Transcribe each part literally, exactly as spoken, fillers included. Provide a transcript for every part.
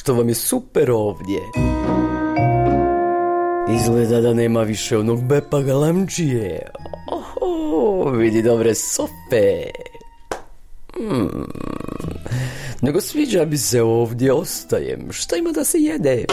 što vam je super ovdje. Izgleda da nema više onog Bepa Galamčije. Oho, vidi dobre sofe. Hmm. Nego sviđa bi se ovdje, ostajem. Šta ima da se jede?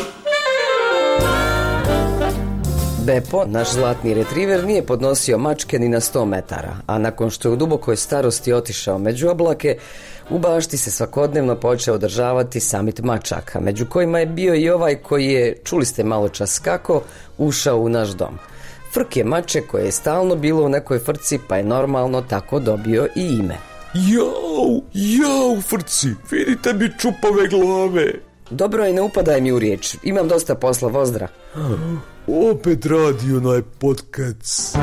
Bepo, naš zlatni retriver, nije podnosio mačke ni na sto metara, a nakon što je u dubokoj starosti otišao među oblake, u bašti se svakodnevno počeo održavati samit mačaka, među kojima je bio i ovaj koji je, čuli ste malo čas kako, ušao u naš dom. Frk je mače koje je stalno bilo u nekoj frci, pa je normalno tako dobio i ime. Jau, jau, frci, vidite mi čupave glave. Dobro je, ne upadaj mi u riječ, imam dosta posla, vozdra. Opet radi onaj podcast.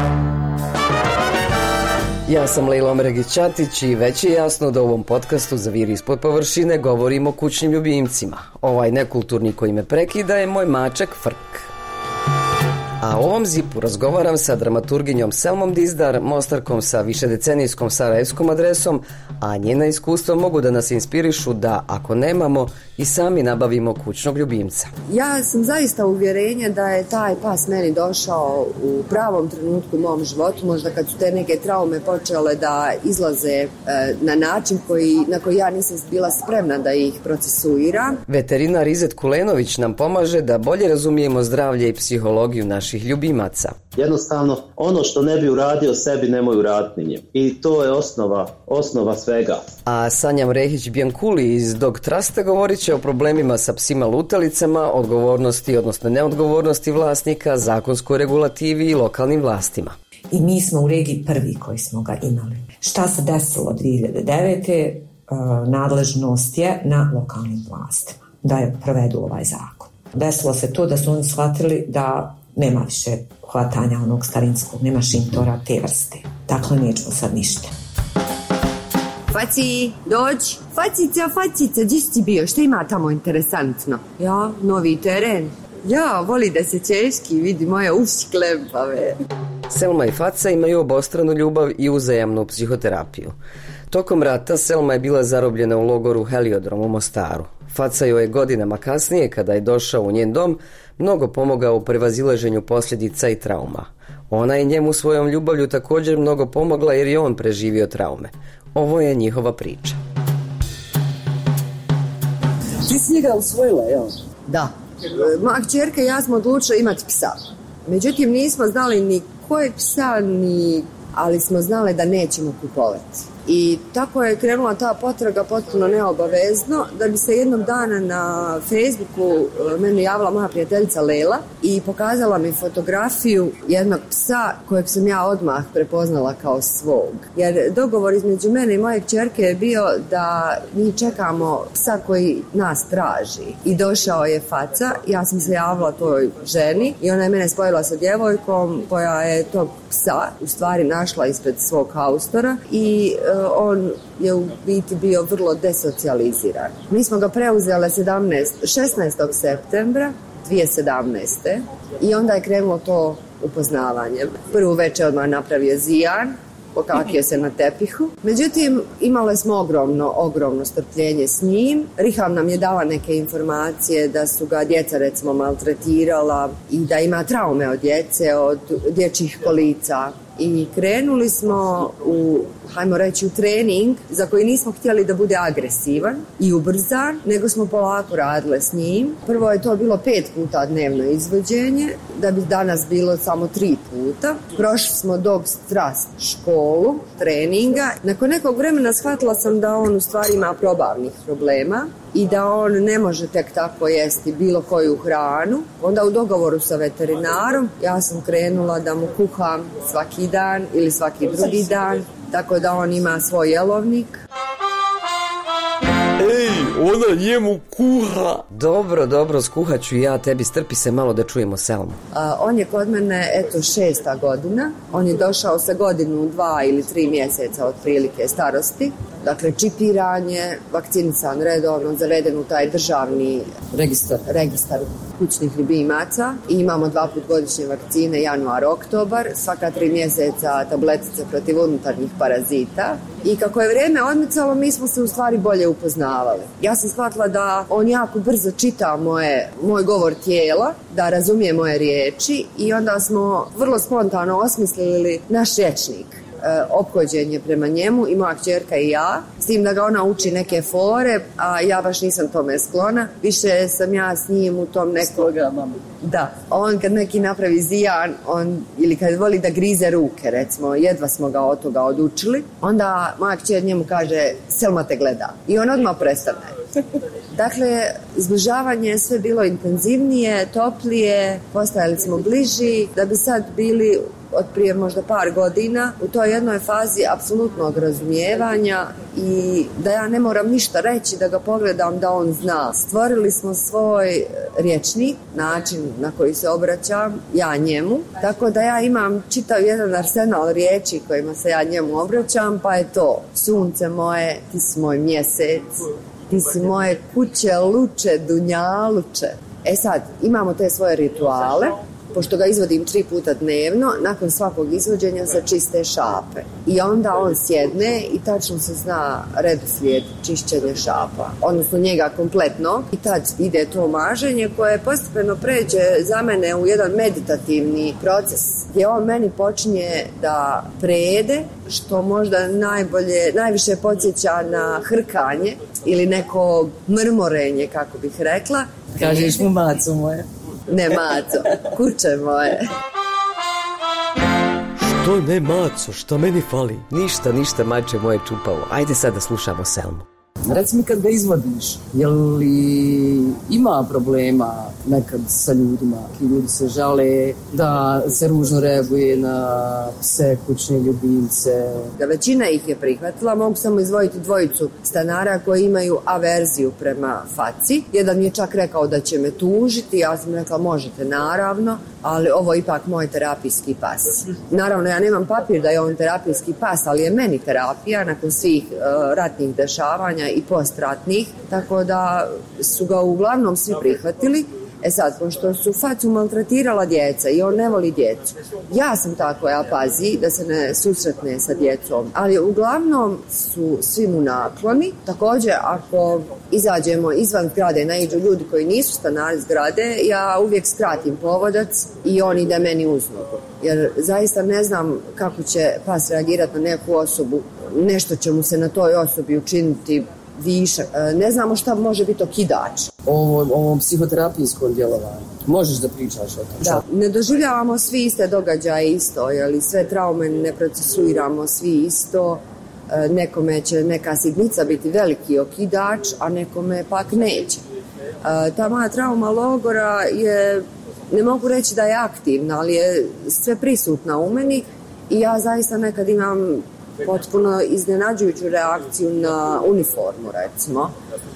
Ja sam Lejla Omregić-Ćatić i već je jasno da u ovom podcastu za Vir ispod površine govorimo o kućnim ljubimcima. Ovaj nekulturni koji me prekida je moj mačak Frk. A u ovom zipu razgovaram sa dramaturginjom Selmom Dizdar, mostarkom sa višedecenijskom sarajevskom adresom, a njena iskustva mogu da nas inspirišu da, ako nemamo, i sami nabavimo kućnog ljubimca. Ja sam zaista uvjerenja da je taj pas meni došao u pravom trenutku u mom životu, možda kad su te neke traume počele da izlaze e, na način koji, na koji ja nisam bila spremna da ih procesuiram. Veterinar Izet Kulenović nam pomaže da bolje razumijemo zdravlje i psihologiju naših ljubimaca. Jednostavno, ono što ne bi uradio sebi, nemoj uraditi njim. I to je osnova, osnova svega. A Sanja Mrehić-Bjankuli iz Dog Trusta govorit će o problemima sa psima lutalicama, odgovornosti, odnosno neodgovornosti vlasnika, zakonskoj regulativi i lokalnim vlastima. I mi smo u regiji prvi koji smo ga imali. Šta se desilo dvije hiljade devete. Nadležnost je na lokalnim vlastima da je provedu ovaj zakon. Desilo se to da su oni shvatili da nema više hvatanja onog starinskog, nema šintora te vrste. Dakle, nećemo sad ništa. Faci, dođi. Facica, facica, gdje si bio? Šta ima tamo interesantno? Ja, novi teren. Ja, voli da se češki, vidi moje uši klepave. Selma i Faca imaju obostranu ljubav i uzajamnu psihoterapiju. Tokom rata Selma je bila zarobljena u logoru Heliodrom u Mostaru. Faca joj je godinama kasnije, kada je došao u njen dom, mnogo pomogao u prevazilaženju posljedica i trauma. Ona je njemu svojom ljubavlju također mnogo pomogla jer je on preživio traume. Ovo je njihova priča. Ti si njega usvojila, jel? Da. Moja kćerka i ja smo odlučili imati psa. Međutim, nismo znali ni kojeg psa, ni... ali smo znali da nećemo kupovati. I tako je krenula ta potraga potpuno neobavezno, da bi se jednog dana na Facebooku meni javila moja prijateljica Lela i pokazala mi fotografiju jednog psa kojeg sam ja odmah prepoznala kao svog. Jer dogovor između mene i moje kćerke je bio da mi čekamo psa koji nas traži. I došao je Faca, ja sam se javila toj ženi i ona je mene spojila sa djevojkom koja je tog psa u stvari našla ispred svog haustora i uh, on je u biti bio vrlo desocijaliziran. Mi smo ga preuzeli šesnaestog septembra dvije hiljade sedamnaeste. i onda je krenulo to upoznavanje. Prvu večer odmah napravio zijan, pokakio se na tepihu. Međutim, imali smo ogromno, ogromno strpljenje s njim. Riham nam je dala neke informacije da su ga djeca recimo maltretirala i da ima traume od djece, od dječjih kolica. I krenuli smo u, hajmo reći, u trening za koji nismo htjeli da bude agresivan i ubrzan, nego smo polako radile s njim. Prvo je to bilo pet puta dnevno izvođenje, da bi danas bilo samo tri puta. Prošli smo Dog Trust školu treninga. Nakon nekog vremena shvatila sam da on u stvari ima probavnih problema i da on ne može tek tako jesti bilo koju hranu. Onda u dogovoru sa veterinarom ja sam krenula da mu kuham svaki dan ili svaki drugi dan, tako da on ima svoj jelovnik. Ej, ona njemu kuha. Dobro, dobro, skuhat ću ja tebi, strpi se malo da čujemo Selmu. A, on je kod mene, eto, šesta godina. On je došao sa godinu, dva ili tri mjeseca otprilike starosti. Dakle, čipiranje, vakcinisan redovno, zaveden u taj državni registar. registar. kućnih ljubimaca i imamo dva put godišnje vakcine, januar, oktobar, svaka tri mjeseca tabletice protiv unutarnjih parazita. I kako je vrijeme odmicalo, mi smo se u stvari bolje upoznavali. Ja sam shvatila da on jako brzo čita moje, moj govor tijela, da razumije moje riječi i onda smo vrlo spontano osmislili naš rječnik. E, ophođenje prema njemu i moja kćerka i ja, s tim da ga ona uči neke fore, a ja baš nisam tome sklona. Više sam ja s njim u tom nekoga, mama. Da, on kad neki napravi zijan, on, ili kad voli da grize ruke, recimo, jedva smo ga od toga odučili, onda moja kćer njemu kaže, Selma te gleda. I on odmah prestane. Dakle, zbližavanje je sve bilo intenzivnije, toplije, postajali smo bliži, da bi sad bili od prije možda par godina u toj jednoj fazi apsolutnog razumijevanja i da ja ne moram ništa reći, da ga pogledam, da on zna. Stvorili smo svoj rječnik, način na koji se obraćam, ja njemu, tako da ja imam čitav jedan arsenal riječi kojima se ja njemu obraćam, pa je to sunce moje, ti si moj mjesec, ti si moje kuće, luče, dunjaluče. E sad, imamo te svoje rituale, pošto ga izvodim tri puta dnevno, nakon svakog izvođenja se čiste šape. I onda on sjedne i tačno se zna redoslijed čišćenja šapa, odnosno njega kompletno. I tad ide to maženje koje postepeno pređe za mene u jedan meditativni proces, gdje on meni počinje da prede, što možda najbolje, najviše podsjeća na hrkanje ili neko mrmorenje, kako bih rekla. Kažeš mu maco moje. Ne maco, kuće moje. Što ne maco, šta meni fali? Ništa, ništa mače moje čupavo. Ajde sad da slušamo Selmu. Reci mi kad ga izvodiš, je li ima problema nekad sa ljudima? Ljudi se žale da se ružno reaguje na pse, kućne ljubimce. Da većina ih je prihvatila, mogu samo izdvojiti dvojicu stanara koji imaju averziju prema faci. Jedan mi je čak rekao da će me tužiti, ja sam rekla možete naravno, ali ovo je ipak moj terapijski pas. Naravno ja nemam papir da je on terapijski pas, ali je meni terapija nakon svih uh, ratnih dešavanja i postratnih, tako da su ga uglavnom svi prihvatili. E sad, pošto su facu maltretirala djeca i on ne voli djecu, ja sam ta koja pazi da se ne susretne sa djecom, ali uglavnom su svi mu nakloni. Također, ako izađemo izvan zgrade, naiđu ljudi koji nisu stanari zgrade, ja uvijek skratim povodac i on ide meni uz nogu, jer zaista ne znam kako će pas reagirati na neku osobu, nešto će mu se na toj osobi učiniti višak. Ne znamo šta može biti okidač. O ovom psihoterapijskom djelovanju. Možeš da pričaš o tom? Da, ne doživljavamo svi iste događaje isto, jeli sve traume ne procesuiramo svi isto. Nekome će neka sitnica biti veliki okidač, a nekome pak neće. Ta moja trauma logora je, ne mogu reći da je aktivna, ali je sve prisutna u meni i ja zaista nekad imam potpuno iznenađujuću reakciju na uniformu, recimo.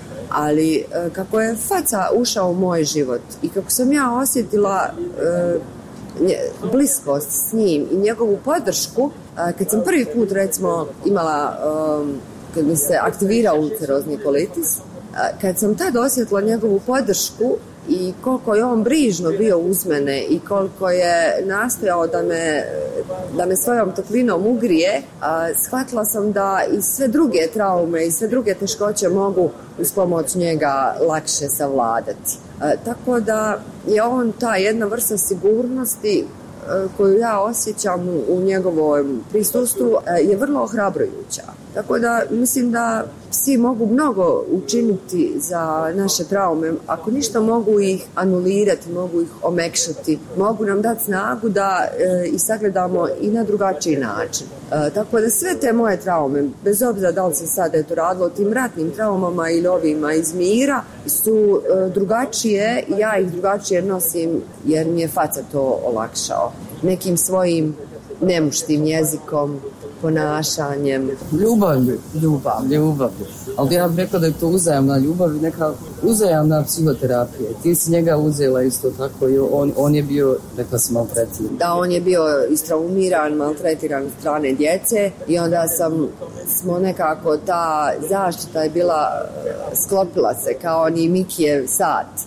Ali kako je faca ušao u moj život i kako sam ja osjetila e, nje, bliskost s njim i njegovu podršku, e, kad sam prvi put, recimo, imala, e, kad mi se aktivirao ulcerozni kolitis, e, kad sam tad osjetila njegovu podršku i koliko je on brižno bio uz mene i koliko je nastojao da me, da me svojom toplinom ugrije, a, shvatila sam da i sve druge traume i sve druge teškoće mogu uz pomoć njega lakše savladati. A, tako da je on ta jedna vrsta sigurnosti a, koju ja osjećam u, u njegovom prisustvu a, je vrlo ohrabrujuća. Tako da mislim da psi mogu mnogo učiniti za naše traume. Ako ništa, mogu ih anulirati, mogu ih omekšati, mogu nam dati snagu da e, ih sagledamo i na drugačiji način. E, tako da sve te moje traume, bez obzira da li se sad eto radilo o tim ratnim traumama ili ovima iz mira, su e, drugačije i ja ih drugačije nosim jer mi je faca to olakšao. Nekim svojim nemuštim jezikom, ponašanjem. Ljubavlju. Ljubav. Ljubavlju. Ali ja bih rekla da je to uzajamna ljubav i neka uzajamna psihoterapija. Ti si njega uzela isto tako i on, on je bio, rekla si, maltretiran. Da, on je bio istraumiran, maltretiran od strane djece i onda sam, smo nekako, ta zaštita je bila, sklopila se kao ni Mikijev sat.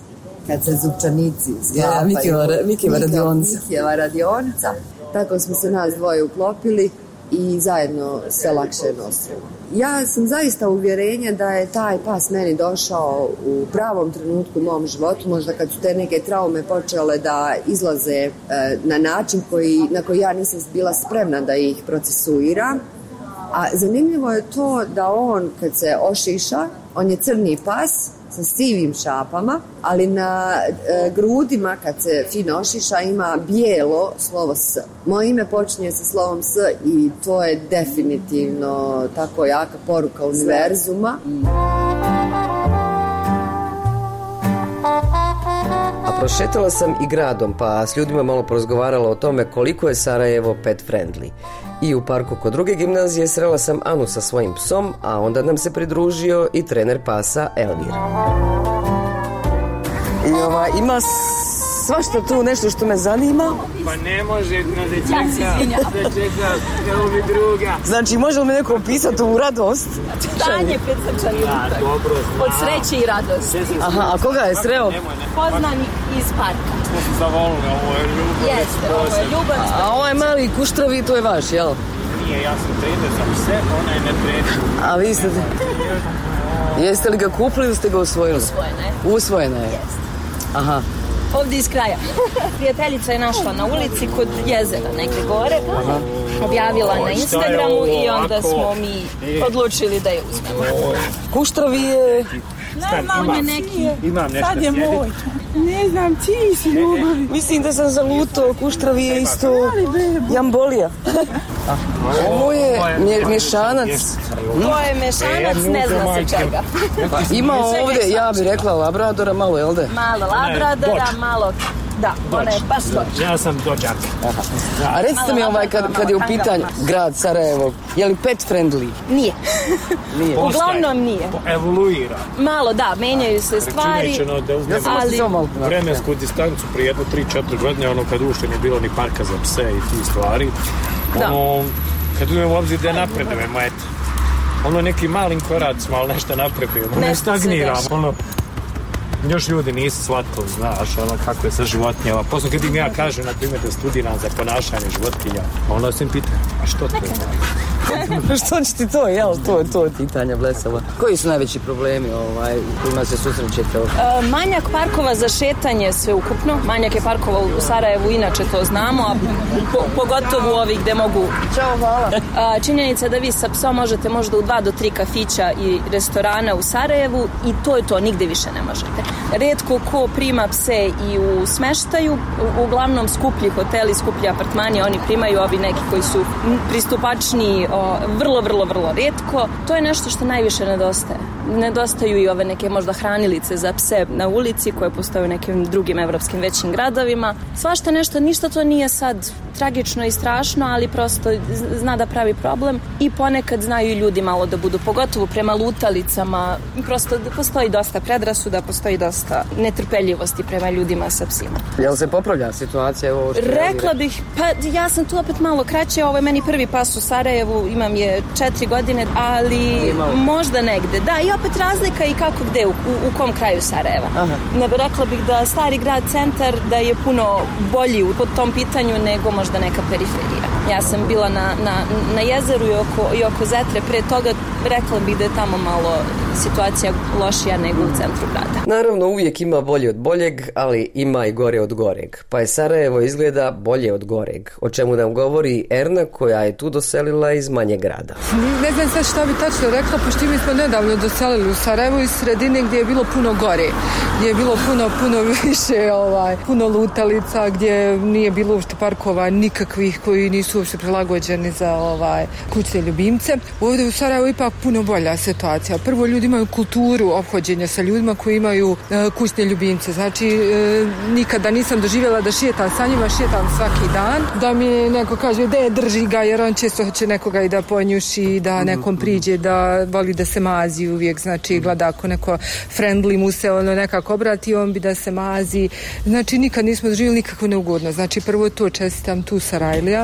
kad se zupčanici sklapaju. Ja, Mikijeva radionica. Mikijeva radionica. Tako smo se nas dvoje uklopili i zajedno se lakše nosimo. Ja sam zaista uvjerenja da je taj pas meni došao u pravom trenutku u mom životu, možda kad su te neke traume počele da izlaze e, na način koji, na koji ja nisam bila spremna da ih procesuiram. A zanimljivo je to da on kad se ošiša, on je crni pas sa sivim šapama, ali na e, grudima kad se fino ošiša ima bijelo slovo S. Moje ime počinje sa slovom S i to je definitivno tako jaka poruka univerzuma. A prošetala sam i gradom, pa s ljudima malo porazgovarala o tome koliko je Sarajevo pet friendly. I u parku kod druge gimnazije srela sam Anu sa svojim psom, a onda nam se pridružio i trener pasa Elvir. I ova, ima svašta tu nešto što me zanima. Pa ne može, no da čeka, da čeka, Elvi druga. Znači, može li mi neko opisati ovu radost? Stanje pred srčanim dobro. Od sreće i radosti. Aha, a koga je sreo? Poznani iz parka. To su zavolili, ovo je ljubav. Jeste, ovo je ljubav. A ovo je mali kuštrovi, to je vaš, jel? Nije, ja sam trener za pse, ona je ne trener. A vi ste... Jeste li ga kupili ili ste ga usvojili? Usvojene. Usvojene je? Jeste. Aha. Ovdje iz kraja. Prijateljica je našla na ulici kod jezera negdje gore. Aha. Objavila na Instagramu i onda smo mi odlučili da je uzmemo. Kuštrovi je... Ne, on je neki. Imam nešto sad je moj. Ne znam, čiji si ljubavi. Mislim da sam zalutao, kuštrovi je isto jambolija. Ovo je mješanac. To je mešanac, ne zna se čega. Ima ovdje, ja bih rekla, labradora malo, jel de? Malo labradora, malo... Da, ona je baš dođe. Ja sam dođak. A recite mi ovaj, kad, kad je u pitanju grad Sarajevo, je li pet friendly? Nije. Nije. Uglavnom nije. Evoluira. Malo, da, menjaju se stvari. Rečeno da uzmemo ali... vremensku distancu prije jedno tri četiri godine, ono kad ušte nije bilo ni parka za pse i ti stvari. Ono, kad uzmemo u obzir da napredujemo, eto. Ono nekim malim koracima, ali nešto napredujemo. Ne stagniramo, ono... Još ljudi nisu shvatili, znaš, ono kako je sa životinjama. Posle kad im ja kažem, na primjer, da studiram za ponašanje životinja, onda se im pita, a što to je? Što će ti to, jel? To je to pitanje blesava. Koji su najveći problemi ovaj, u kojima se susrećete? E, manjak parkova za šetanje sve ukupno. Manjak je parkova u Sarajevu, inače to znamo, a po, pogotovo ovi gde mogu... Ćao, hvala. A, činjenica da vi sa psom možete možda u dva do tri kafića i restorana u Sarajevu i to je to, nigde više ne možete. Rijetko ko prima pse i u smeštaju, uglavnom skuplji hoteli, skuplji apartmani, oni primaju ovi neki koji su pristupačni o, vrlo, vrlo, vrlo rijetko. To je nešto što najviše nedostaje. Nedostaju i ove neke možda hranilice za pse na ulici koje postoje u nekim drugim evropskim većim gradovima. Svašta nešto, ništa to nije sad tragično i strašno, ali prosto zna da pravi problem i ponekad znaju i ljudi malo da budu, pogotovo prema lutalicama. Prosto postoji dosta predrasuda, postoji dosta netrpeljivosti prema ljudima sa psima. Jel se popravlja situacija? Ovo što Rekla bih, pa ja sam tu opet malo kraće, ovo je meni prvi pas u Sarajevu, imam je četiri godine, ali možda negde. Da, i opet razlika i kako gde, u, u kom kraju Sarajeva. Aha. Ne, rekla bih da stari grad centar da je puno bolji u tom pitanju nego možda neka periferija. Ja sam bila na, na, na jezeru i oko, i oko Zetre, pre toga rekla bih da je tamo malo situacija lošija nego u centru grada. Naravno, uvijek ima bolje od boljeg, ali ima i gore od goreg. Pa je Sarajevo izgleda bolje od goreg, o čemu nam govori Erna koja je tu doselila iz manjeg grada. Ne znam sad šta bi tačno rekla, pošto mi smo nedavno doselili u Sarajevo iz sredine gdje je bilo puno gore, gdje je bilo puno, puno više, ovaj, puno lutalica, gdje nije bilo uopšte parkova nikakvih koji nisu uopšte prilagođeni za ovaj, kućne ljubimce. Ovdje u Sarajevo ipak puno bolja situacija. Prvo, ljudi imaju kulturu ophođenja sa ljudima koji imaju uh, kućne ljubimce. Znači, uh, nikada nisam doživjela da šetam sa njima, šetam svaki dan. Da mi neko kaže, de, drži ga, jer on često hoće nekoga i da ponjuši, da nekom priđe, da voli da se mazi uvijek. Znači, gleda ako neko friendly mu se ono nekako obrati, on bi da se mazi. Znači, nikad nismo doživjeli nikakvo neugodno. Znači, prvo to čestitam tu Sarajlijama.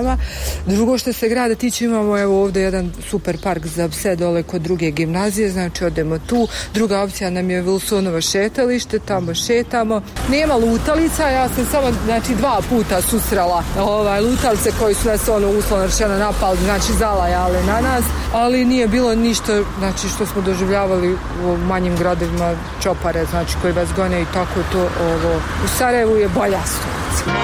Drugo što se grada tiče, imamo evo ovdje jedan super park za pse dole kod druge gimnazije, znači odemo tu. Druga opcija nam je Wilsonovo šetalište, tamo šetamo. Nema lutalica, ja sam samo znači dva puta susrela ovaj, lutalice koji su nas ono uslovno rečeno napali, znači zalajale na nas, ali nije bilo ništa znači što smo doživljavali u manjim gradovima, čopare znači koji vas gone i tako to. Ovo. U Sarajevu je bolja situacija.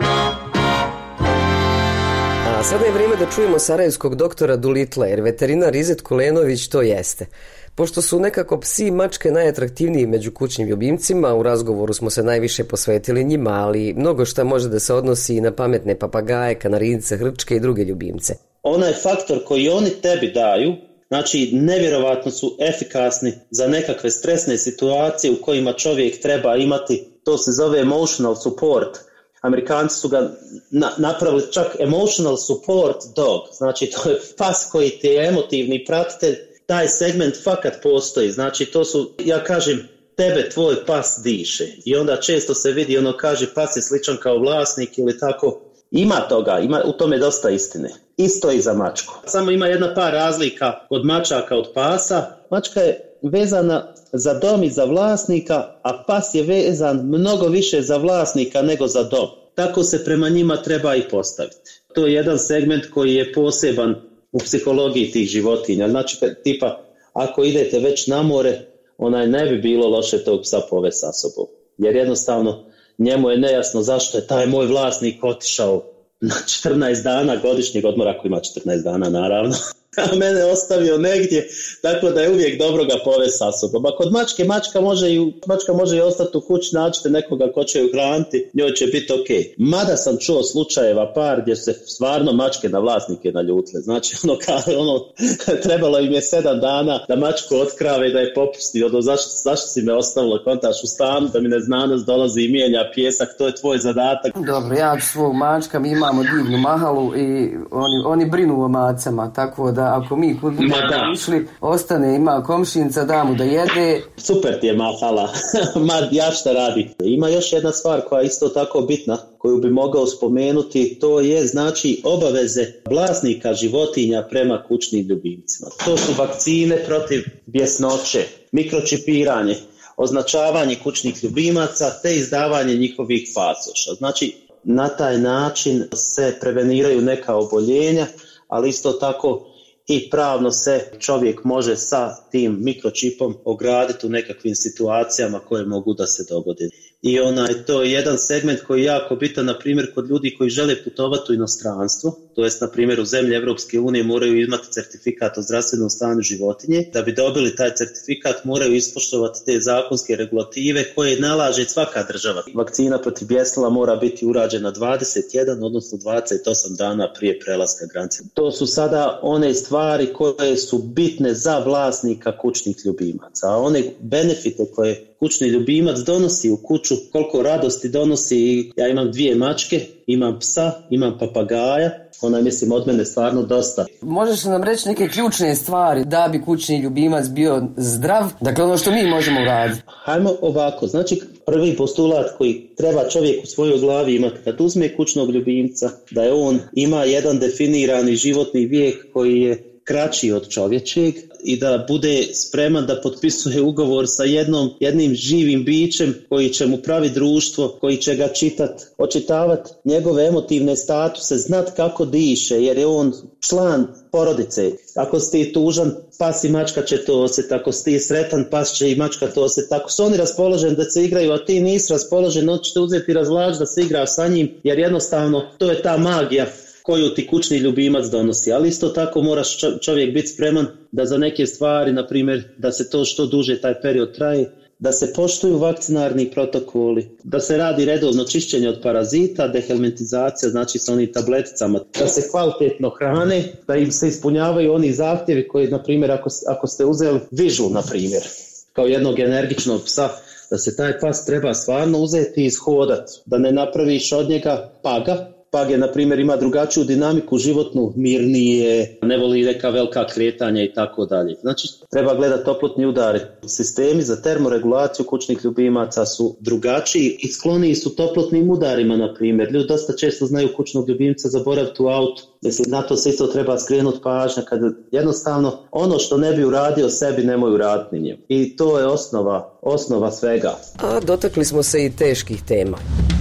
A sada je vrijeme da čujemo sarajevskog doktora Dulitla, jer veterinar Izet Kulenović to jeste. Pošto su nekako psi i mačke najatraktivniji među kućnim ljubimcima, u razgovoru smo se najviše posvetili njima, ali mnogo šta može da se odnosi i na pametne papagaje, kanarince, hrčke i druge ljubimce. Onaj faktor koji oni tebi daju, znači nevjerovatno su efikasni za nekakve stresne situacije u kojima čovjek treba imati, to se zove emotional support. Amerikanci su ga na, napravili čak emotional support dog, znači to je pas koji ti je emotivni pratitelj, taj segment fakat postoji, znači to su, ja kažem, tebe tvoj pas diše i onda često se vidi ono kaže pas je sličan kao vlasnik ili tako, ima toga, ima u tome dosta istine. Isto i za mačku. Samo ima jedna par razlika od mačaka od pasa. Mačka je vezana za dom i za vlasnika, a pas je vezan mnogo više za vlasnika nego za dom. Tako se prema njima treba i postaviti. To je jedan segment koji je poseban u psihologiji tih životinja. Znači, tipa, ako idete već na more, onaj ne bi bilo loše tog psa povesti sa sobom. Jer jednostavno njemu je nejasno zašto je taj moj vlasnik otišao na četrnaest dana godišnjeg odmora, ako ima četrnaest dana naravno, a mene ostavio negdje, tako da je uvijek dobro ga povesti sa sobom. A kod mačke, mačka može i, mačka može i ostati u kući, naćete nekoga ko će ju hraniti, njoj će biti ok. Mada sam čuo slučajeva par gdje se stvarno mačke na vlasnike naljutile. Znači, ono, kao, ono trebalo im je sedam dana da mačku otkrave i da je popusti. Ono, zašto, zašto si me ostavilo, kontaš u stanu, da mi neznanost dolazi i mijenja pjesak, to je tvoj zadatak. Dobro, ja ću svog mačka, mi imamo divnu mahalu i oni, oni brinu o macama, tako da ako mi kod budemo išli, ostane, ima komšinca, da mu da jede. Super ti je mahala, ma ja šta radi. Ima još jedna stvar koja je isto tako bitna, koju bi mogao spomenuti, to je znači obaveze vlasnika životinja prema kućnim ljubimcima. To su vakcine protiv bjesnoće, mikročipiranje, označavanje kućnih ljubimaca te izdavanje njihovih pasoša. Znači, na taj način se preveniraju neka oboljenja, ali isto tako i pravno se čovjek može sa tim mikročipom ograditi u nekakvim situacijama koje mogu da se dogode. I onaj, to je jedan segment koji je jako bitan, na primjer, kod ljudi koji žele putovati u inostranstvo, to jest, na primjer, u zemlje Europske unije moraju imati certifikat o zdravstvenom stanju životinje. Da bi dobili taj certifikat moraju ispoštovati te zakonske regulative koje nalaže svaka država. Vakcina protiv bjesnila mora biti urađena dvadeset jedan, odnosno dvadeset osam dana prije prelaska granice. To su sada one stvari koje su bitne za vlasnika kućnih ljubimaca, a one benefite koje kućni ljubimac donosi u kuću, koliko radosti donosi. Ja imam dvije mačke, imam psa, imam papagaja, ona je, mislim, od mene stvarno dosta. Možeš nam reći neke ključne stvari da bi kućni ljubimac bio zdrav, dakle ono što mi možemo uraditi? Hajmo ovako, znači prvi postulat koji treba čovjek u svojoj glavi imati kad uzme kućnog ljubimca, da je on ima jedan definirani životni vijek koji je kraći od čovječeg i da bude spreman da potpisuje ugovor sa jednom, jednim živim bićem koji će mu pravi društvo, koji će ga čitati, očitavati njegove emotivne statuse, znat kako diše, jer je on član porodice. Ako si ti tužan, pas i mačka će to osjetiti, ako si ti sretan, pas će i mačka to osjetiti. Ako su oni raspoloženi da se igraju, a ti nisi raspoložen, on će te uzeti i razvlači da se igra sa njim, jer jednostavno to je ta magija koju ti kućni ljubimac donosi. Ali isto tako moraš čovjek biti spreman da za neke stvari, na primjer, da se to što duže taj period traje, da se poštuju vakcinarni protokoli, da se radi redovno čišćenje od parazita, dehelmintizacija, znači sa onim tableticama, da se kvalitetno hrane, da im se ispunjavaju oni zahtjevi koji, na primjer, ako, ako ste uzeli vižu, na primjer, kao jednog energičnog psa, da se taj pas treba stvarno uzeti i ishodati, da ne napraviš od njega paga, Page, na primjer, ima drugačiju dinamiku životnu, mirnije, ne voli neka velika kretanja i tako dalje. Znači, treba gledati toplotni udar. Sistemi za termoregulaciju kućnih ljubimaca su drugačiji i skloniji su toplotnim udarima, na primjer. Ljudi dosta često znaju kućnog ljubimca zaboraviti u autu. Mislim, na to se isto treba skrenuti pažnja, kad jednostavno ono što ne bi uradio sebi nemoj uraditi njemu. I to je osnova, osnova svega. A dotakli smo se i teških tema.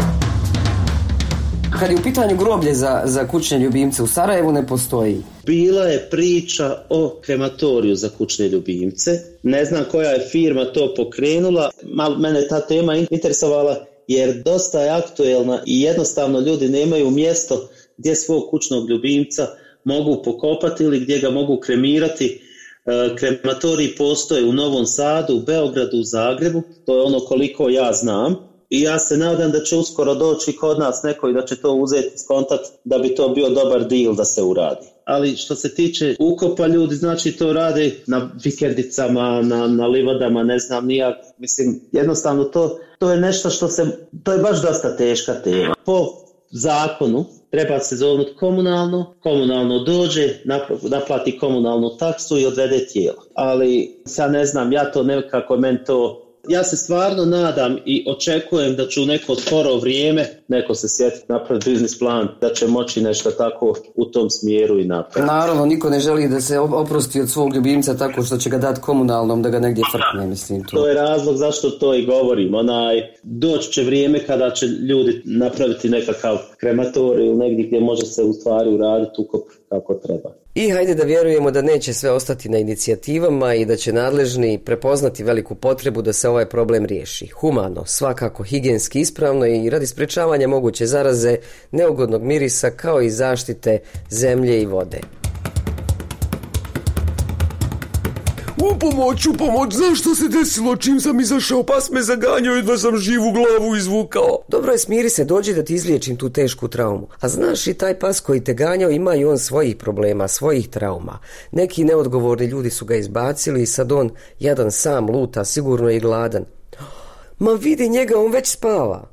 Kad je u pitanju groblje za, za kućne ljubimce u Sarajevu ne postoji. Bila je priča o krematoriju za kućne ljubimce. Ne znam koja je firma to pokrenula. Malo mene ta tema interesovala jer dosta je aktuelna i jednostavno ljudi nemaju mjesto gdje svog kućnog ljubimca mogu pokopati ili gdje ga mogu kremirati. Krematoriji postoje u Novom Sadu, u Beogradu, u Zagrebu. To je ono koliko ja znam. I ja se nadam da će uskoro doći kod nas neko i da će to uzeti skontat da bi to bio dobar deal da se uradi. Ali što se tiče ukopa, ljudi znači to rade na vikendicama, na, na livadama, ne znam nijak. Mislim, jednostavno to, to je nešto što se, to je baš dosta teška tema. Po zakonu treba se zovnuti komunalno, komunalno dođe, naplati komunalnu taksu i odvede tijelo. Ali ja ne znam, ja to nekako meni to... Ja se stvarno nadam i očekujem da će u neko skoro vrijeme neko se sjetiti napraviti biznis plan, da će moći nešto tako u tom smjeru i napraviti. Naravno, niko ne želi da se oprosti od svog ljubimca tako što će ga dati komunalnom da ga negdje frkne, mislim to. To je razlog zašto to i govorim. Onaj, doći će vrijeme kada će ljudi napraviti nekakav krematorij ili negdje gdje može se u stvari uraditi ukop kako treba. I hajde da vjerujemo da neće sve ostati na inicijativama i da će nadležni prepoznati veliku potrebu da se ovaj problem riješi. Humano, svakako higijenski ispravno i radi sprečavanja moguće zaraze, neugodnog mirisa kao i zaštite zemlje i vode. U pomoć, u pomoć, znaš što se desilo čim sam izašao, pas me zaganjao i da sam živu glavu izvukao. Dobro je, smiri se, dođi da ti izliječim tu tešku traumu. A znaš i taj pas koji te ganjao ima i on svojih problema, svojih trauma. Neki neodgovorni ljudi su ga izbacili i sad on jadan sam luta, sigurno i gladan. Ma vidi njega, on već spava.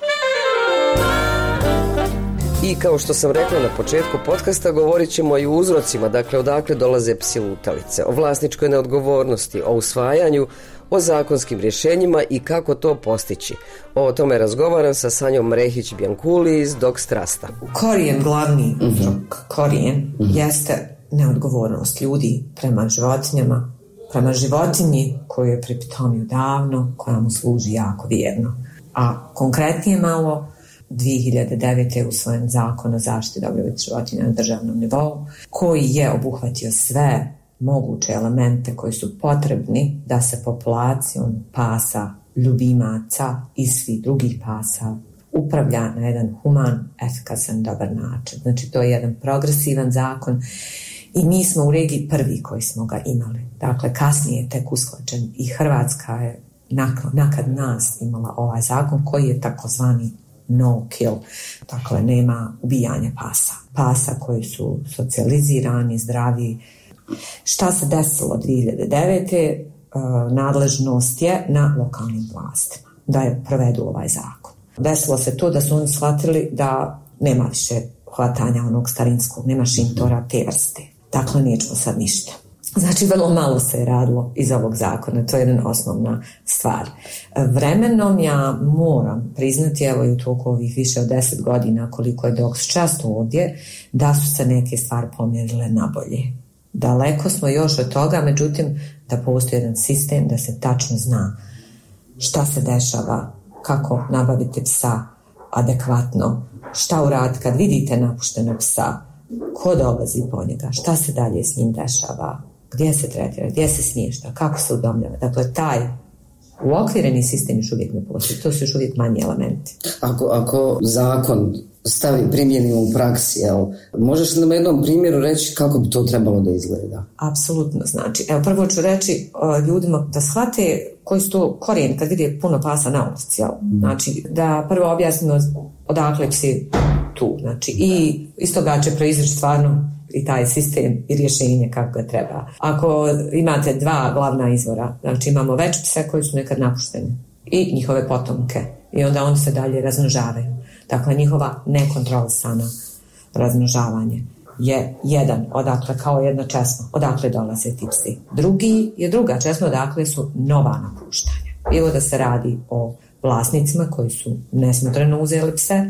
I kao što sam rekla na početku podcasta, govorit ćemo i o uzrocima, dakle odakle dolaze psi lutalice, o vlasničkoj neodgovornosti, o usvajanju, o zakonskim rješenjima i kako to postići. O tome razgovaram sa Sanjom Rehić-Bjankuli iz Dog Strasta. Korijen, glavni uzrok, korijen, mm-hmm. jeste neodgovornost ljudi prema životinjama, prema životinji koju je pripitomio davno, koja mu služi jako vjerno. A konkretnije malo, dvije hiljade devete je usvojen zakon o zaštiti dobrobiti životinja na državnom nivou, koji je obuhvatio sve moguće elemente koji su potrebni da se populacijom pasa, ljubimaca i svih drugih pasa upravlja na jedan human, efikasan, dobar način. Znači, to je jedan progresivan zakon i mi smo u regiji prvi koji smo ga imali. Dakle, kasnije je tek usklađen i Hrvatska je nakad nas imala ovaj zakon koji je takozvani no kill, dakle nema ubijanja pasa. Pasa koji su socijalizirani, zdravi. Šta se desilo dvije hiljade devete? Nadležnost je na lokalnim vlastima da je provedu ovaj zakon. Desilo se to da su oni shvatili da nema više hvatanja onog starinskog, nema šintora te vrste. Dakle, nećemo sad ništa. Znači, vrlo malo se je radilo iz ovog zakona, to je jedna osnovna stvar. Vremenom ja moram priznati, evo i u toku ovih više od deset godina koliko je Dog često ovdje, da su se neke stvari pomjerile na bolje. Daleko smo još od toga, međutim, da postoji jedan sistem, da se tačno zna šta se dešava, kako nabaviti psa adekvatno, šta uraditi kad vidite napuštenog psa, ko dolazi po njega, šta se dalje s njim dešava, gdje se tretira, gdje se smješta, kako se udomljava. Dakle, taj uokvireni sistem još uvijek ne postoji. To su još uvijek manji elementi. Ako, ako zakon stavi primjenimo u praksi, jel, možeš nam jednom primjeru reći kako bi to trebalo da izgleda? Apsolutno, znači. Evo, prvo ću reći uh, ljudima da shvate koji su to korijeni kad vide puno pasa na ulici, jel? Mm. Znači, da prvo objasnimo odakle si tu, znači, i iz toga će proizaći stvarno i taj sistem i rješenje kako ga treba. Ako imate dva glavna izvora, znači imamo veće pse koji su nekad napušteni i njihove potomke i onda oni se dalje razmnožavaju. Dakle, njihova nekontrolisana razmnožavanje je jedan, odakle kao jedna česma, odakle dolaze ti psi. Drugi je druga česma, odakle su nova napuštanja. Bilo da se radi o vlasnicima koji su nesmotreno uzeli pse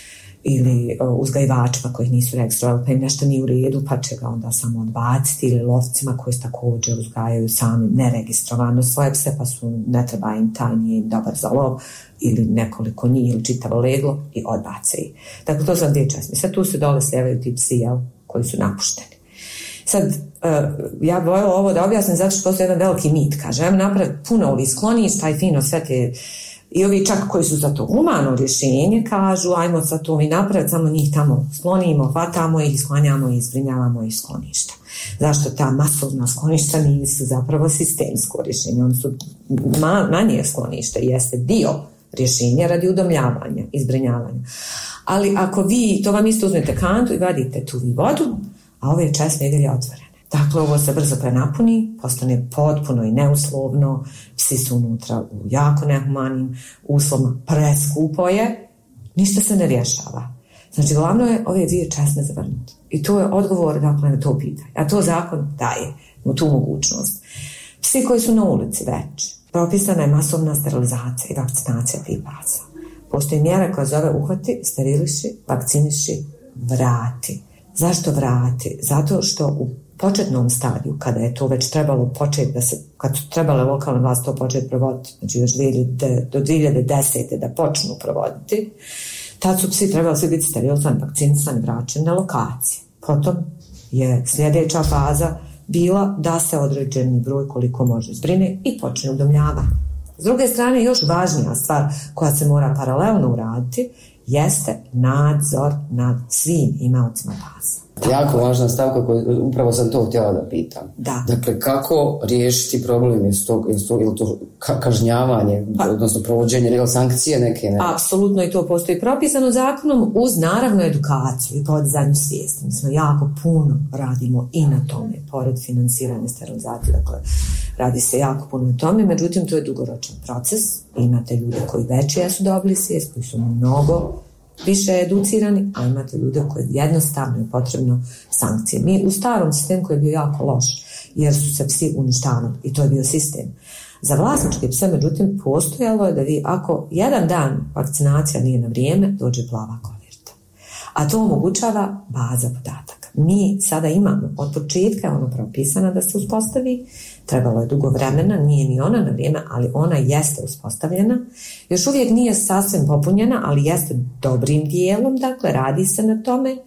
ili uzgajivačima koji nisu registrovali pa im nešto nije u redu pa će ga onda samo odbaciti, ili lovcima koji također uzgajaju sami neregistrovano svoje pse pa su, ne treba im taj, nije im dobar za lov, ili nekoliko njih ili čitavo leglo i odbace ih. Dakle, to su dvije česme. Sad tu se dole sljevaju ti psi, jel, koji su napušteni. Sad, uh, ja bih voljela ovo da objasnim zato što postoji jedan veliki mit. Kaže, ajmo napraviti puno ovih skloništa i fino sve te, i ovi čak koji su za to humano rješenje kažu, ajmo sad to mi napraviti, samo njih tamo sklonimo, hvatamo ih, sklanjamo i zbrinjavamo ih skloništa. Zašto ta masovna skloništa nisu zapravo sistemsko rješenje? Oni su ma, manje skloništa, jeste dio rješenja radi udomljavanja i zbrinjavanja. Ali ako vi, to vam isto uzmete kantu i vadite tu vi vodu, a ove česme idelje otvorene. Dakle, ovo se brzo prenapuni, postane potpuno i neuslovno, psi su unutra u jako nehumanim uslovima, preskupo je, ništa se ne rješava. Znači, glavno je ove dvije česme zavrnuti. I to je odgovor, dakle, na to pitanje. A to zakon daje mu tu mogućnost. Psi koji su na ulici već, propisana je masovna sterilizacija i vakcinacija tih pasa. Postoji mjera koja zove uhvati, steriliši, vakciniši, vrati. Zašto vrati? Zato što u početnom stadiju, kada je to već trebalo početi, da se, kad su trebale lokalne vlasti to početi provoditi, znači još do dvije hiljade desete da počnu provoditi, tad su psi trebali svi biti sterilizani, vakcinisani, vraćeni na lokacije. Potom je sljedeća faza bila da se određeni broj koliko može zbrine i počne udomljavanje. S druge strane, još važnija stvar koja se mora paralelno uraditi jeste nadzor nad svim imaocima pasa. Jako važna stavka koju upravo sam to htjela da pitam. Da. Dakle, kako riješiti problem, je to, je to, je to kažnjavanje, pa, odnosno provođenje ili sankcije neke? Ne? Apsolutno, i to postoji propisano zakonom uz naravno edukaciju i podizanju svijesti. Mi smo jako puno radimo i na tome, pored financiranja sterilizacije, dakle, radi se jako puno na tome, međutim, to je dugoročan proces. Imate ljude koji već jesu dobili svijest, koji su mnogo više educirani, a imate ljude koji jednostavno je potrebno sankcije. Mi u starom sistemu koji je bio jako loš, jer su se psi uništavali i to je bio sistem. Za vlasničke pse, međutim, postojalo je da vi, ako jedan dan vakcinacija nije na vrijeme, dođe plava koverta. A to omogućava baza podataka. Mi sada imamo, od početka je ono propisana da se uspostavi, trebalo je dugo vremena, nije ni ona na vrijeme, ali ona jeste uspostavljena. Još uvijek nije sasvim popunjena, ali jeste dobrim dijelom, dakle radi se na tome.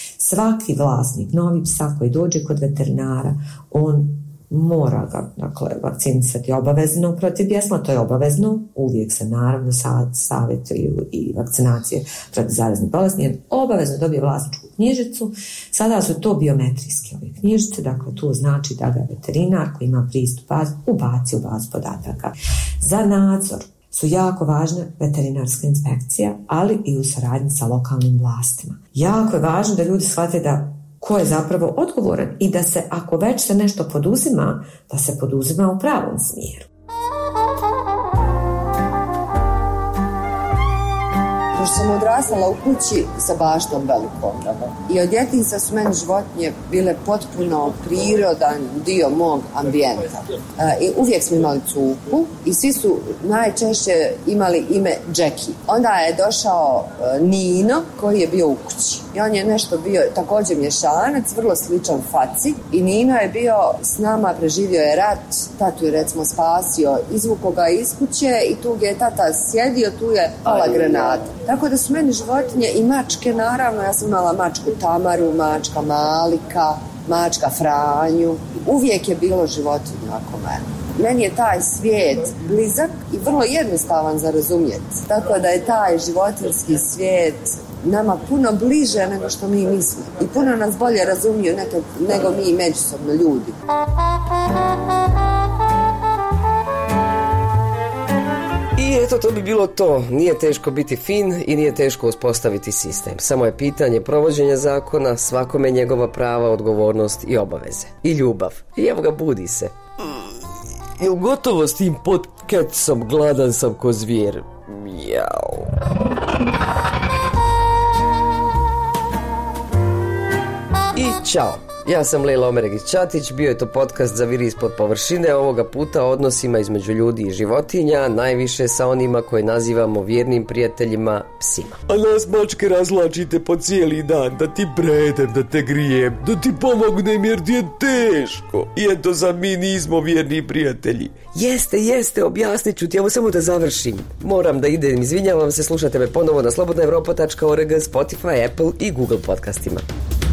Svaki vlasnik novi psa koji dođe kod veterinara, on mora ga, dakle, vakcinisati obavezno protiv bjesna, to je obavezno, uvijek se naravno savjetuju i vakcinacije protiv zaraznih bolesti, jer obavezno dobije vlasničku knjižicu. Sada su to biometrijske ove knjižice, dakle to znači da ga veterinar koji ima pristup bazi ubaci u bazu podataka. Za nadzor su jako važne veterinarska inspekcija, ali i u saradnji sa lokalnim vlastima. Jako je važno da ljudi shvate da ko je zapravo odgovoran i da se, ako već se nešto poduzima, da se poduzima u pravom smjeru. Pošto sam odrastala u kući sa baštom velikom i od djetinjstva su meni životinje bile potpuno prirodan dio mog ambijenta. E, i uvijek smo imali cuku i svi su najčešće imali ime Jackie. Onda je došao e, Nino koji je bio u kući i on je nešto bio također mješanac, vrlo sličan faci, i Nino je bio s nama, preživio je rat, tatu je recimo spasio, izvukao ga iz kuće i tu je tata sjedio, tu je pala granata. Tako da su meni životinje i mačke, naravno, ja sam imala mačku Tamaru, mačka Malika, mačka Franju. Uvijek je bilo životinja oko mene. Meni je taj svijet blizak i vrlo jednostavan za razumjeti. Tako da je taj životinjski svijet nama puno bliže nego što mi mislimo. I puno nas bolje razumiju nego, nego mi međusobno ljudi. I eto, to bi bilo to. Nije teško biti fin i nije teško uspostaviti sistem. Samo je pitanje provođenja zakona, svakome njegova prava, odgovornost i obaveze. I ljubav. I evo ga, budi se. Jel gotovo s tim podcastom? Gladan sam ko zvijer. Mjau. Ćao, ja sam Lejla Omeregić-Ćatić, bio je to podcast Zaviri ispod površine, ovoga puta o odnosima između ljudi i životinja, najviše sa onima koje nazivamo vjernim prijateljima, psima. A nas mačke razlačite po cijeli dan, da ti predem, da te grijem, da ti pomognem jer ti je teško. I eto sad mi nismo vjerni prijatelji. Jeste, jeste, objasnit ću ti, evo samo da završim. Moram da idem, izvinjavam se, slušajte me ponovo na slobodna evropa tačka org, Spotify, Apple i Google podcastima.